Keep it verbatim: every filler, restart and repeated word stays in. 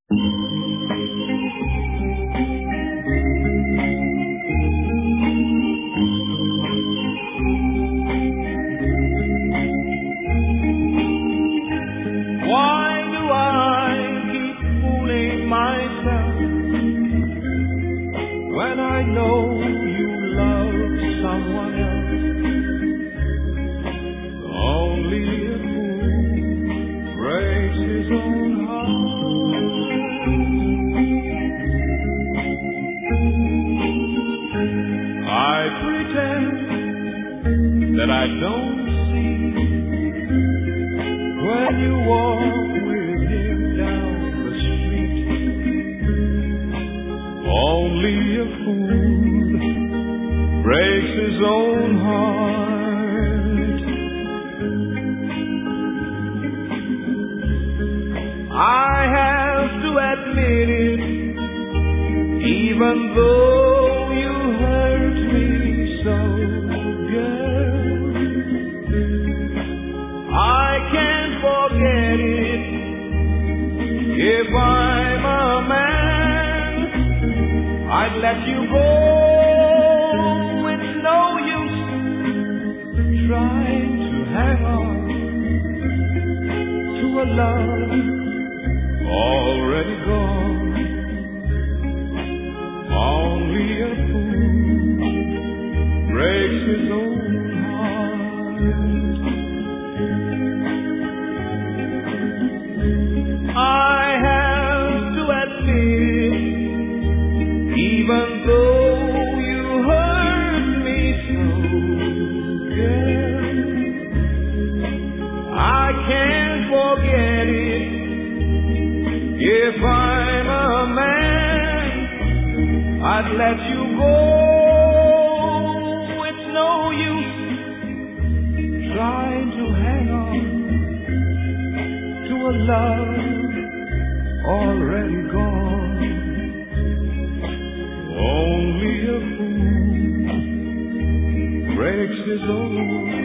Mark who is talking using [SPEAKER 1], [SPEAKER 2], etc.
[SPEAKER 1] Why do I keep fooling myself when I know you love someone else? Only a fool breaks his own heart. I pretend that I don't see when you walk with him down the street. Only a fool breaks his own heart. I have to admit it, even though you hurt me so, girl. I can't forget it. If I'm a man, I'd let you go. It's no use trying to hang on to a love already gone. Only a fool breaks his own heart. I have to admit, even though you hurt me so, girl, I can't forget it. If I'm a man, I'd let you go. It's no use trying to hang on to a love already gone. Only a fool breaks his own